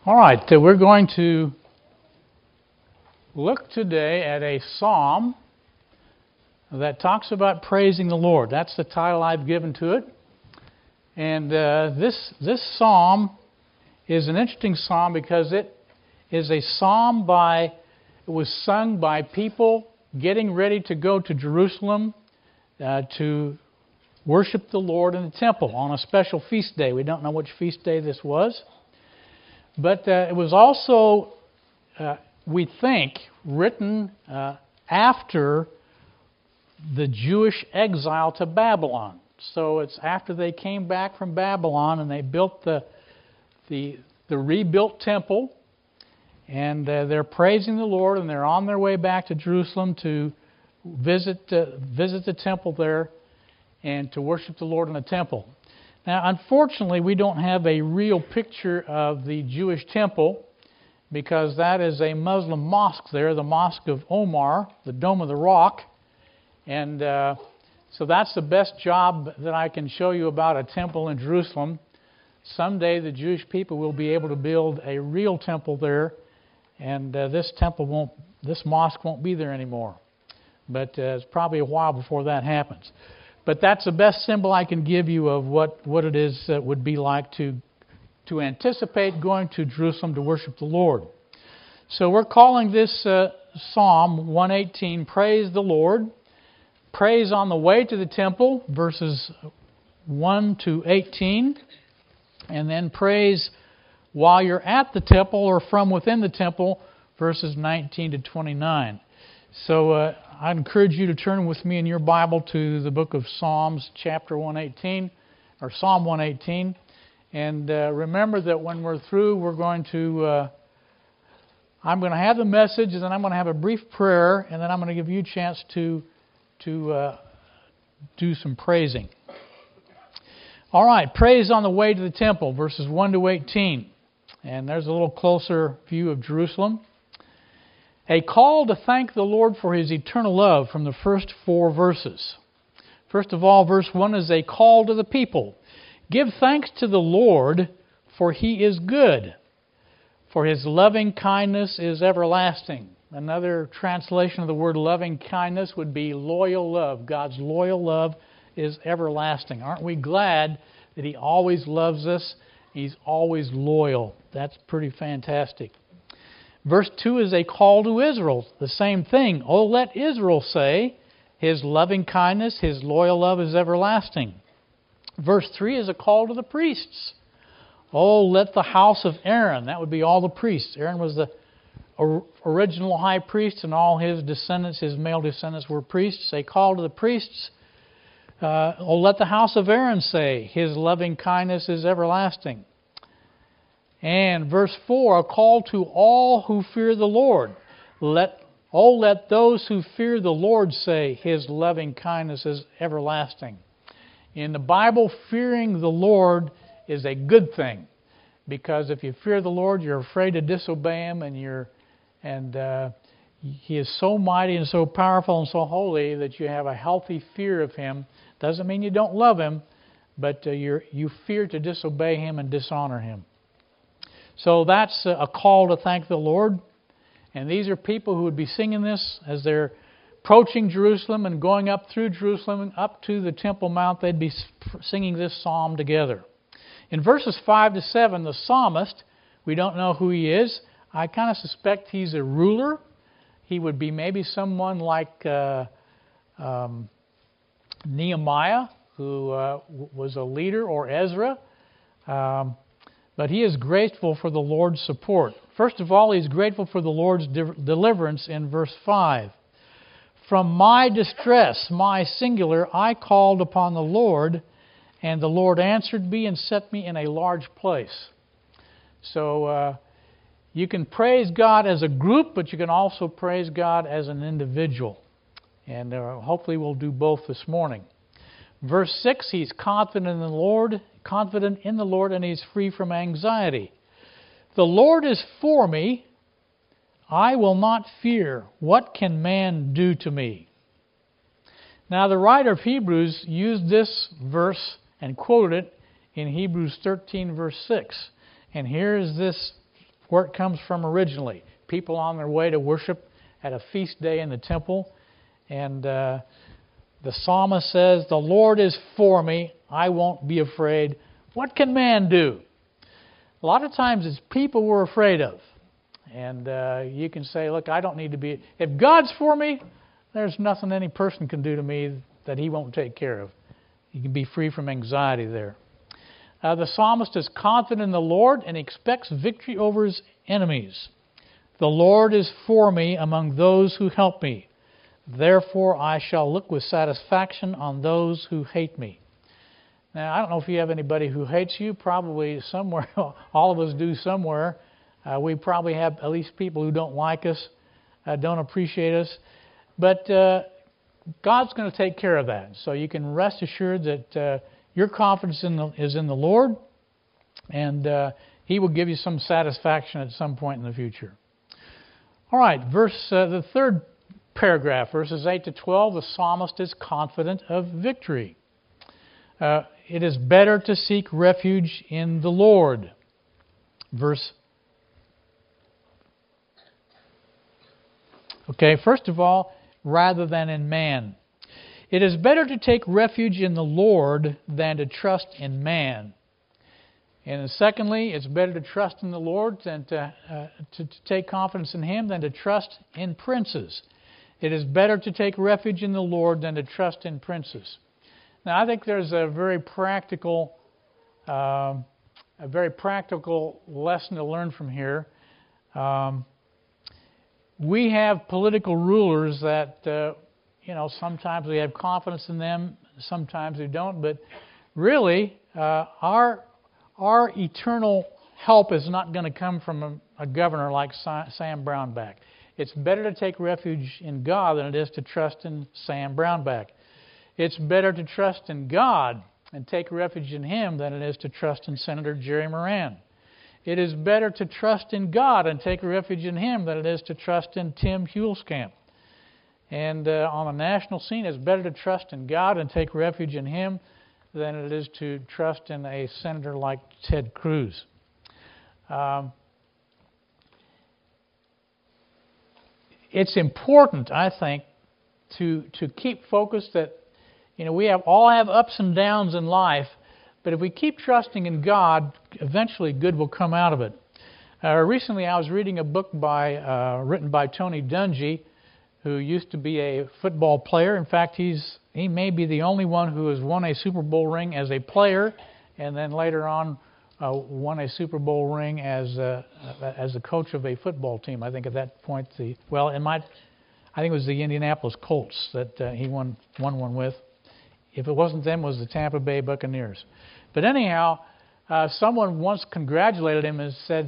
All right, we're going to look today at a psalm that talks about praising the Lord. That's the title I've given to it. And this psalm is an interesting psalm because it is a psalm it was sung by people getting ready to go to Jerusalem to worship the Lord in the temple on a special feast day. We don't know which feast day this was. But it was also, we think, written after the Jewish exile to Babylon. So it's after they came back from Babylon and they built the rebuilt temple, and they're praising the Lord, and they're on their way back to Jerusalem to visit the temple there and to worship the Lord in the temple. Now, unfortunately, we don't have a real picture of the Jewish temple because that is a Muslim mosque there, the Mosque of Omar, the Dome of the Rock. And so that's the best job that I can show you about a temple in Jerusalem. Someday the Jewish people will be able to build a real temple there, and this mosque won't be there anymore. But it's probably a while before that happens. But that's the best symbol I can give you of what it is that would be like to anticipate going to Jerusalem to worship the Lord. So we're calling this Psalm 118, Praise the Lord. Praise on the way to the temple, verses 1 to 18. And then praise while you're at the temple or from within the temple, verses 19 to 29. So I'd encourage you to turn with me in your Bible to the book of Psalms, chapter 118, or Psalm 118. And remember that when we're through, I'm going to have the message, and then I'm going to have a brief prayer, and then I'm going to give you a chance to do some praising. All right, praise on the way to the temple, verses 1 to 18. And there's a little closer view of Jerusalem. A call to thank the Lord for His eternal love from the first 4 verses. First of all, verse 1 is a call to the people. Give thanks to the Lord, for He is good, for His loving kindness is everlasting. Another translation of the word loving kindness would be loyal love. God's loyal love is everlasting. Aren't we glad that He always loves us? He's always loyal. That's pretty fantastic. Verse 2 is a call to Israel. The same thing. Oh, let Israel say, His loving kindness, His loyal love is everlasting. Verse 3 is a call to the priests. Oh, let the house of Aaron, that would be all the priests. Aaron was the original high priest, and all his descendants, his male descendants, were priests. A call to the priests. Oh, let the house of Aaron say, His loving kindness is everlasting. And verse 4, a call to all who fear the Lord. Let those who fear the Lord say, His loving kindness is everlasting. In the Bible, fearing the Lord is a good thing, because if you fear the Lord, you're afraid to disobey Him, and He is so mighty and so powerful and so holy that you have a healthy fear of Him. Doesn't mean you don't love Him, but you fear to disobey Him and dishonor Him. So that's a call to thank the Lord. And these are people who would be singing this as they're approaching Jerusalem and going up through Jerusalem and up to the Temple Mount. They'd be singing this psalm together. In verses 5 to 7, the psalmist, we don't know who he is. I kind of suspect he's a ruler. He would be maybe someone like Nehemiah, who was a leader, or Ezra. But he is grateful for the Lord's support. First of all, he's grateful for the Lord's deliverance in verse 5. From my distress, my singular, I called upon the Lord, and the Lord answered me and set me in a large place. So you can praise God as a group, but you can also praise God as an individual. And hopefully we'll do both this morning. Verse 6, he's confident in the Lord, and he's free from anxiety. The Lord is for me. I will not fear. What can man do to me? Now, the writer of Hebrews used this verse and quoted it in Hebrews 13, verse 6. And here is this where it comes from originally. People on their way to worship at a feast day in the temple. And the psalmist says, "The Lord is for me, I won't be afraid. What can man do?" A lot of times it's people we're afraid of. And you can say, look, I don't need to be... If God's for me, there's nothing any person can do to me that He won't take care of. You can be free from anxiety there. The psalmist is confident in the Lord and expects victory over his enemies. "The Lord is for me among those who help me. Therefore I shall look with satisfaction on those who hate me." Now, I don't know if you have anybody who hates you. Probably somewhere, all of us do somewhere. We probably have at least people who don't like us, don't appreciate us. But God's going to take care of that. So you can rest assured that your confidence is in the Lord, and He will give you some satisfaction at some point in the future. All right, the third paragraph, verses 8 to 12, the psalmist is confident of victory. It is better to seek refuge in the Lord. First of all, rather than in man. It is better to take refuge in the Lord than to trust in man. And secondly, it's better to trust in the Lord than to take confidence in Him than to trust in princes. It is better to take refuge in the Lord than to trust in princes. Now, I think there's a very practical lesson to learn from here. We have political rulers that, sometimes we have confidence in them, sometimes we don't. But really, our eternal help is not going to come from a governor like Sam Brownback. It's better to take refuge in God than it is to trust in Sam Brownback. It's better to trust in God and take refuge in Him than it is to trust in Senator Jerry Moran. It is better to trust in God and take refuge in Him than it is to trust in Tim Huelskamp. And on the national scene, it's better to trust in God and take refuge in Him than it is to trust in a senator like Ted Cruz. It's important, I think, to keep focused that we all have ups and downs in life, but if we keep trusting in God, eventually good will come out of it. Recently, I was reading a book written by Tony Dungy, who used to be a football player. In fact, he may be the only one who has won a Super Bowl ring as a player, and then later on won a Super Bowl ring as a coach of a football team. I think at that point, I think it was the Indianapolis Colts that he won one with. If it wasn't them, it was the Tampa Bay Buccaneers. But anyhow, someone once congratulated him and said,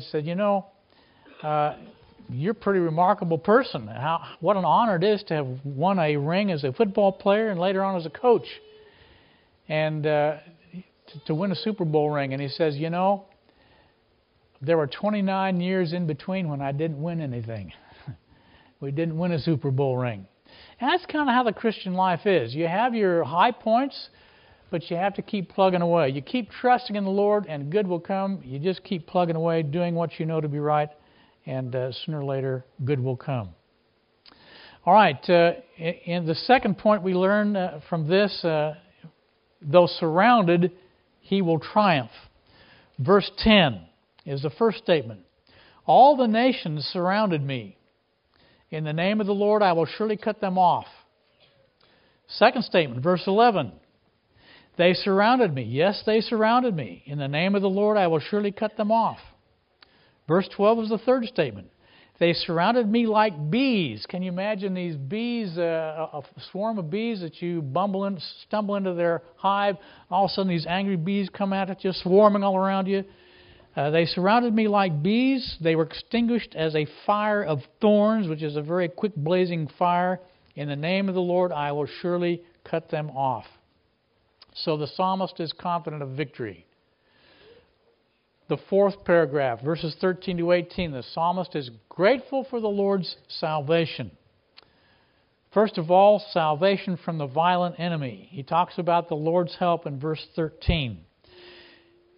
you're a pretty remarkable person. What an honor it is to have won a ring as a football player and later on as a coach. And to win a Super Bowl ring. And he says, there were 29 years in between when I didn't win anything. We didn't win a Super Bowl ring. And that's kind of how the Christian life is. You have your high points, but you have to keep plugging away. You keep trusting in the Lord, and good will come. You just keep plugging away, doing what you know to be right, and sooner or later, good will come. All right, in the second point we learn from this, though surrounded, he will triumph. Verse 10 is the first statement. All the nations surrounded me. In the name of the Lord, I will surely cut them off. Second statement, verse 11. They surrounded me. Yes, they surrounded me. In the name of the Lord, I will surely cut them off. Verse 12 is the third statement. They surrounded me like bees. Can you imagine these bees, a swarm of bees that you stumble into their hive. All of a sudden these angry bees come at you, swarming all around you. They surrounded me like bees. They were extinguished as a fire of thorns, which is a very quick blazing fire. In the name of the Lord, I will surely cut them off. So the psalmist is confident of victory. The fourth paragraph, verses 13 to 18, the psalmist is grateful for the Lord's salvation. First of all, salvation from the violent enemy. He talks about the Lord's help in verse 13.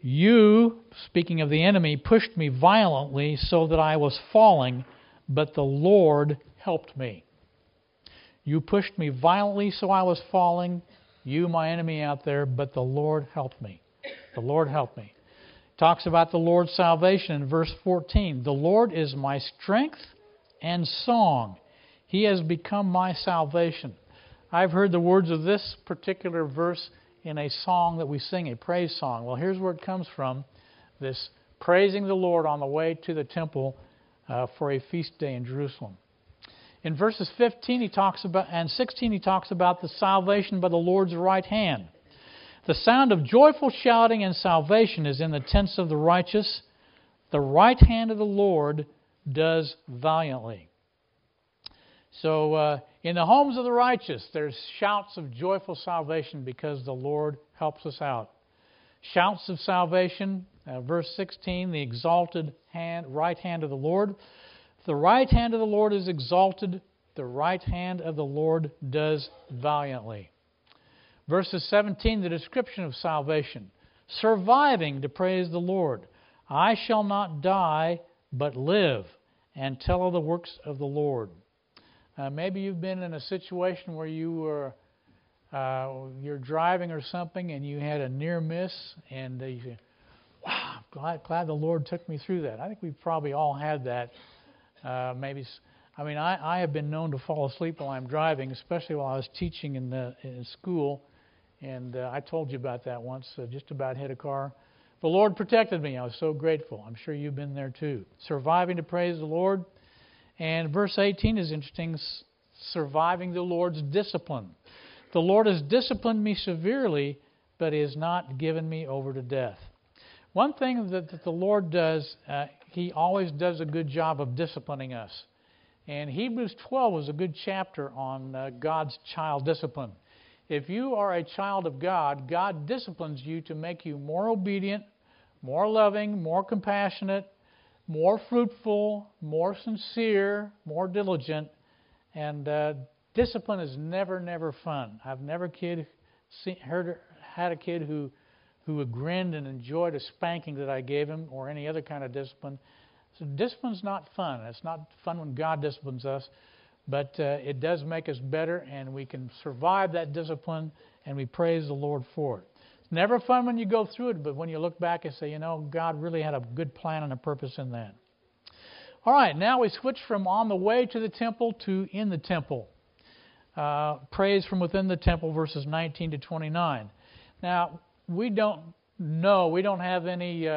You, speaking of the enemy, pushed me violently so that I was falling, but the Lord helped me. You pushed me violently so I was falling, you, my enemy out there, but the Lord helped me. The Lord helped me. Talks about the Lord's salvation in verse 14. The Lord is my strength and song. He has become my salvation. I've heard the words of this particular verse in a song that we sing, a praise song. Well, here's where it comes from, this praising the Lord on the way to the temple for a feast day in Jerusalem. In verses 15 and 16 he talks about the salvation by the Lord's right hand. The sound of joyful shouting and salvation is in the tents of the righteous. The right hand of the Lord does valiantly. So in the homes of the righteous, there's shouts of joyful salvation because the Lord helps us out. Shouts of salvation, verse 16, the exalted right hand of the Lord. The right hand of the Lord is exalted. The right hand of the Lord does valiantly. Verses 17, the description of salvation. Surviving to praise the Lord. I shall not die, but live, and tell of the works of the Lord. Maybe you've been in a situation where you're driving or something and you had a near miss, and you say, wow, I'm glad the Lord took me through that. I think we've probably all had that. I have been known to fall asleep while I'm driving, especially while I was teaching in school. And I told you about that once, just about hit a car. The Lord protected me. I was so grateful. I'm sure you've been there too. Surviving to praise the Lord. And verse 18 is interesting, surviving the Lord's discipline. The Lord has disciplined me severely, but He has not given me over to death. One thing that the Lord does, He always does a good job of disciplining us. And Hebrews 12 was a good chapter on God's child discipline. If you are a child of God, God disciplines you to make you more obedient, more loving, more compassionate, more fruitful, more sincere, more diligent. And discipline is never fun. I've never had a kid who grinned and enjoyed a spanking that I gave him or any other kind of discipline. So discipline's not fun. It's not fun when God disciplines us. But it does make us better, and we can survive that discipline, and we praise the Lord for it. It's never fun when you go through it, but when you look back and say, God really had a good plan and a purpose in that. All right, now we switch from on the way to the temple to in the temple. Praise from within the temple, verses 19 to 29. Now, we don't have any,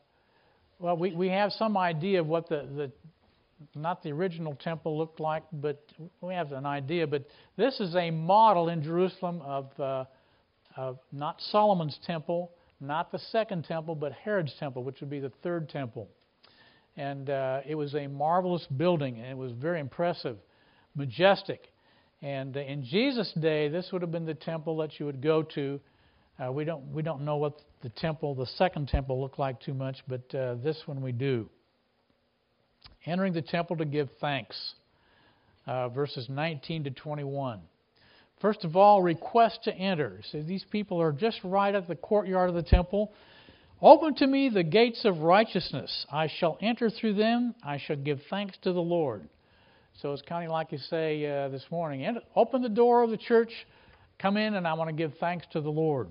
we have some idea of what not the original temple looked like, but we have an idea. But this is a model in Jerusalem of not Solomon's temple, not the second temple, but Herod's temple, which would be the third temple. And it was a marvelous building, and it was very impressive, majestic. And in Jesus' day, this would have been the temple that you would go to. We don't know what the second temple, looked like too much, but this one we do. Entering the temple to give thanks, verses 19 to 21. First of all, request to enter. So these people are just right at the courtyard of the temple. Open to me the gates of righteousness. I shall enter through them. I shall give thanks to the Lord. So it's kind of like you say this morning, open the door of the church, come in, and I want to give thanks to the Lord.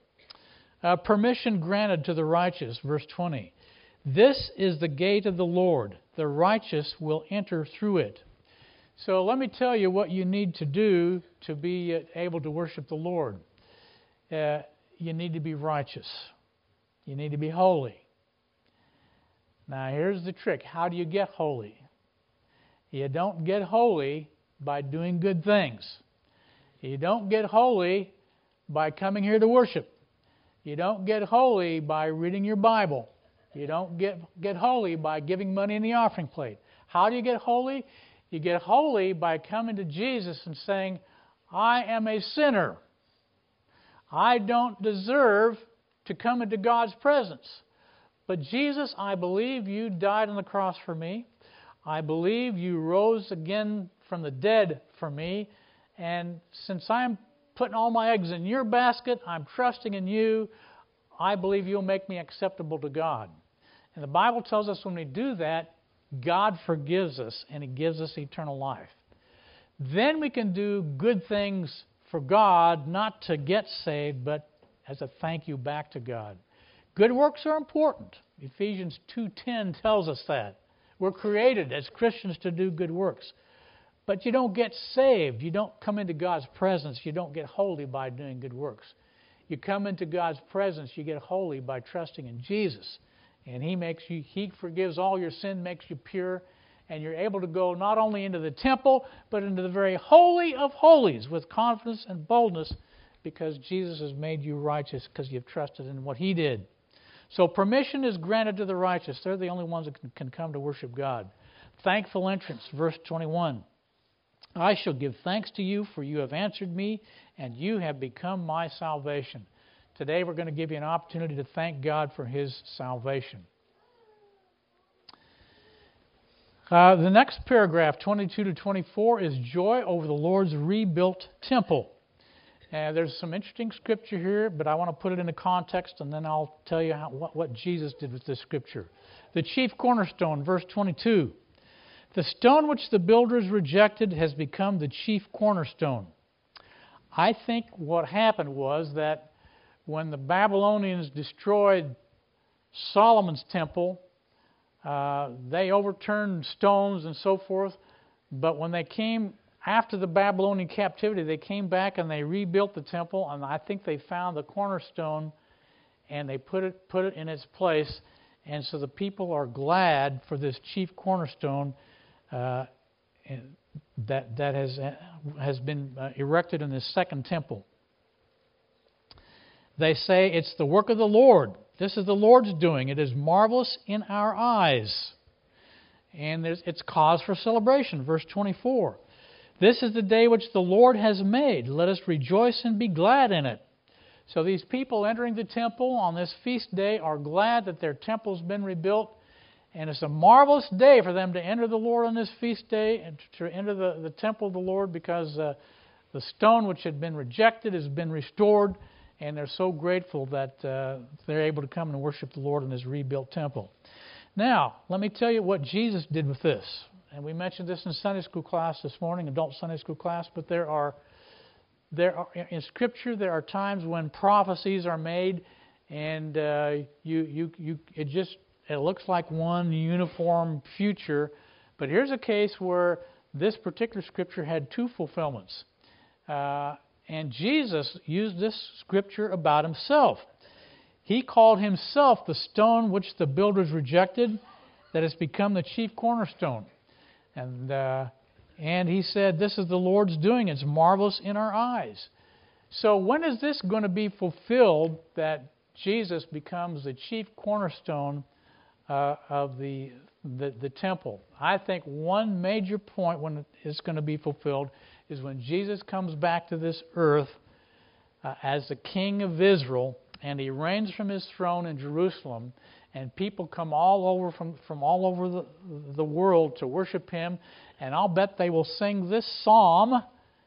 Permission granted to the righteous, verse 20. This is the gate of the Lord. The righteous will enter through it. So let me tell you what you need to do to be able to worship the Lord. You need to be righteous. You need to be holy. Now here's the trick. How do you get holy? You don't get holy by doing good things. You don't get holy by coming here to worship. You don't get holy by reading your Bible. You don't get holy by giving money in the offering plate. How do you get holy? You get holy by coming to Jesus and saying, I am a sinner. I don't deserve to come into God's presence. But Jesus, I believe you died on the cross for me. I believe you rose again from the dead for me. And since I'm putting all my eggs in your basket, I'm trusting in you. I believe you'll make me acceptable to God. And the Bible tells us when we do that, God forgives us and He gives us eternal life. Then we can do good things for God, not to get saved, but as a thank you back to God. Good works are important. Ephesians 2:10 tells us that. We're created as Christians to do good works. But you don't get saved. You don't come into God's presence. You don't get holy by doing good works. You come into God's presence, you get holy by trusting in Jesus. And He forgives all your sin, makes you pure, and you're able to go not only into the temple, but into the very holy of holies with confidence and boldness, because Jesus has made you righteous because you've trusted in what He did. So permission is granted to the righteous. They're the only ones that can come to worship God. Thankful entrance, verse 21. I shall give thanks to you, for you have answered me, and you have become my salvation. Today we're going to give you an opportunity to thank God for His salvation. The next paragraph, 22 to 24, is joy over the Lord's rebuilt temple. There's some interesting scripture here, but I want to put it into context, and then I'll tell you what Jesus did with this scripture. The chief cornerstone, verse 22. The stone which the builders rejected has become the chief cornerstone. I think what happened was that when the Babylonians destroyed Solomon's temple, they overturned stones and so forth, but when they came after the Babylonian captivity, they came back and they rebuilt the temple, and I think they found the cornerstone and they put it in its place, and so the people are glad for this chief cornerstone that has been erected in this second temple. They say it's the work of the Lord. This is the Lord's doing. It is marvelous in our eyes. And it's cause for celebration. Verse 24. This is the day which the Lord has made. Let us rejoice and be glad in it. So these people entering the temple on this feast day are glad that their temple's been rebuilt. And it's a marvelous day for them to enter the Lord on this feast day and to enter the temple of the Lord, because the stone which had been rejected has been restored. And they're so grateful that they're able to come and worship the Lord in His rebuilt temple. Now, let me tell you what Jesus did with this. And we mentioned this in Sunday school class this morning, adult Sunday school class, but there are in Scripture there are times when prophecies are made, and it looks like one uniform future. But here's a case where this particular Scripture had two fulfillments. And Jesus used this Scripture about Himself. He called Himself the stone which the builders rejected, that has become the chief cornerstone. And He said, this is the Lord's doing. It's marvelous in our eyes. So when is this going to be fulfilled, that Jesus becomes the chief cornerstone of the temple? I think one major point when it's going to be fulfilled is when Jesus comes back to this earth as the King of Israel, and He reigns from His throne in Jerusalem, and people come all over from all over the world to worship Him, and I'll bet they will sing this song,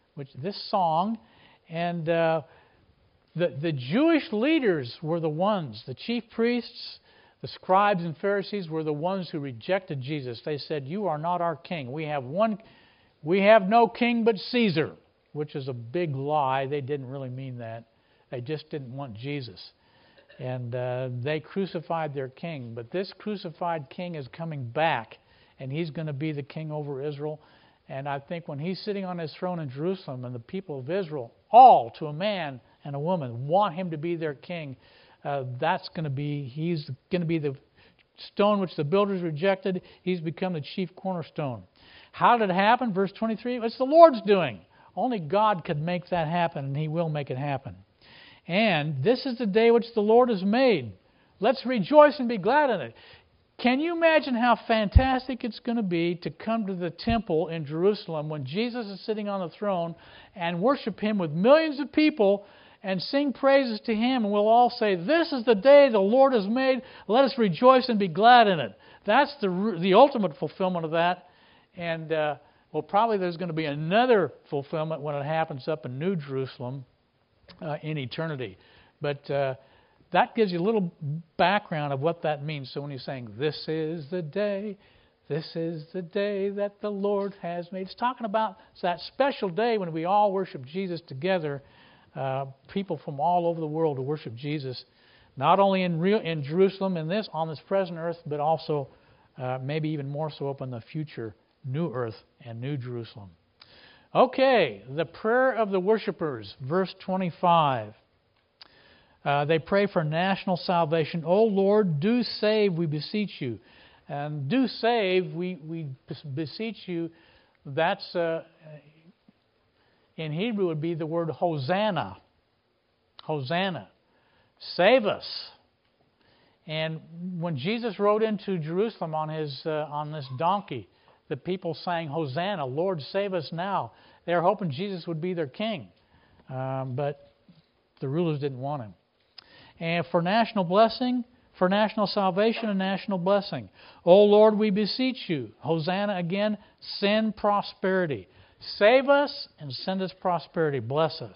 and the Jewish leaders were the ones, the chief priests, the scribes and Pharisees were the ones who rejected Jesus. They said, "You are not our king. We have no king but Caesar," which is a big lie. They didn't really mean that. They just didn't want Jesus. And they crucified their king. But this crucified king is coming back, and He's going to be the king over Israel. And I think when He's sitting on His throne in Jerusalem, and the people of Israel, all to a man and a woman, want Him to be their king, He's going to be the stone which the builders rejected. He's become the chief cornerstone. How did it happen? Verse 23, it's the Lord's doing. Only God could make that happen, and He will make it happen. And this is the day which the Lord has made. Let's rejoice and be glad in it. Can you imagine how fantastic it's going to be to come to the temple in Jerusalem when Jesus is sitting on the throne and worship Him with millions of people and sing praises to Him, and we'll all say, "This is the day the Lord has made. Let us rejoice and be glad in it." That's the ultimate fulfillment of that. And probably there's going to be another fulfillment when it happens up in New Jerusalem in eternity. But that gives you a little background of what that means. So when you're saying, this is the day that the Lord has made, it's talking about that special day when we all worship Jesus together, people from all over the world to worship Jesus, not only in Jerusalem on this present earth, but also maybe even more so up in the future new earth and new Jerusalem. Okay, the prayer of the worshipers, verse 25. They pray for national salvation. O Lord, do save, we beseech you. And do save, we beseech you. That's, in Hebrew, would be the word Hosanna. Hosanna. Save us. And when Jesus rode into Jerusalem on this donkey, the people sang Hosanna, Lord, save us now. They were hoping Jesus would be their king. But the rulers didn't want him. And for national blessing, for national salvation and national blessing. O Lord, we beseech you. Hosanna again, send prosperity. Save us and send us prosperity. Bless us.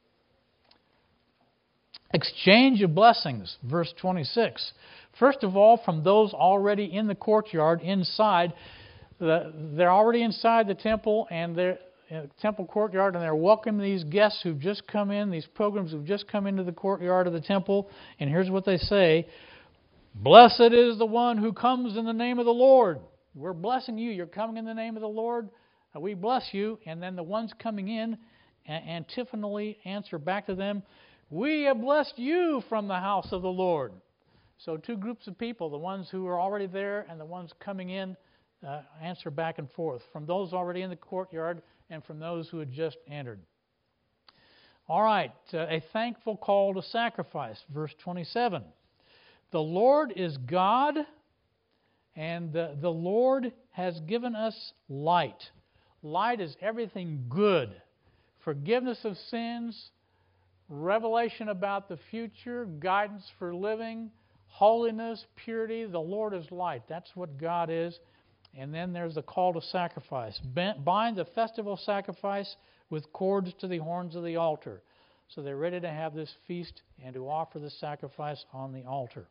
Exchange of blessings, verse 26. First of all, from those already in the courtyard inside. They're already inside the temple and they're temple courtyard, and they're welcoming these guests who've just come in, these pilgrims who've just come into the courtyard of the temple. And here's what they say: Blessed is the one who comes in the name of the Lord. We're blessing you. You're coming in the name of the Lord. We bless you. And then the ones coming in antiphonally answer back to them, we have blessed you from the house of the Lord. So two groups of people, the ones who are already there and the ones coming in, answer back and forth, from those already in the courtyard and from those who had just entered. All right, a thankful call to sacrifice, verse 27. The Lord is God, and the Lord has given us light. Light is everything good. Forgiveness of sins, revelation about the future, guidance for living, holiness, purity. The Lord is light. That's what God is. And then there's the call to sacrifice. Bind the festival sacrifice with cords to the horns of the altar. So they're ready to have this feast and to offer the sacrifice on the altar.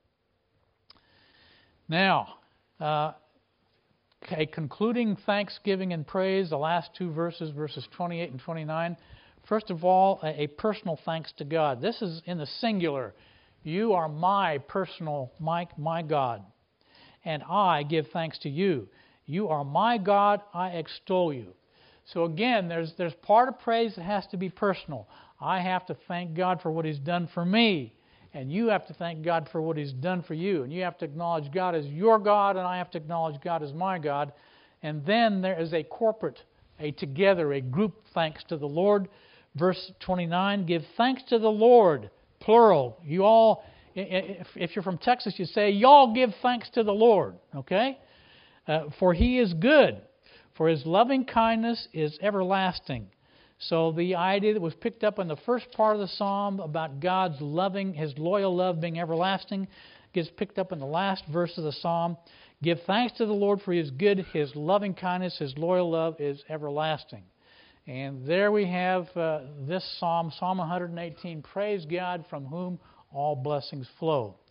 Now, a concluding thanksgiving and praise, the last two verses, verses 28 and 29. First of all, a personal thanks to God. This is in the singular. You are my personal, my God. And I give thanks to you. You are my God, I extol you. So again, there's part of praise that has to be personal. I have to thank God for what He's done for me. And you have to thank God for what He's done for you. And you have to acknowledge God as your God, and I have to acknowledge God as my God. And then there is a corporate, a together, a group thanks to the Lord. Verse 29, give thanks to the Lord, plural. You all, if you're from Texas, you say, y'all give thanks to the Lord, okay? For He is good, for His loving kindness is everlasting. So the idea that was picked up in the first part of the psalm about God's loving, His loyal love being everlasting, gets picked up in the last verse of the psalm. Give thanks to the Lord, for He is good, His loving kindness, His loyal love is everlasting. And there we have this psalm, Psalm 118, praise God from whom all blessings flow.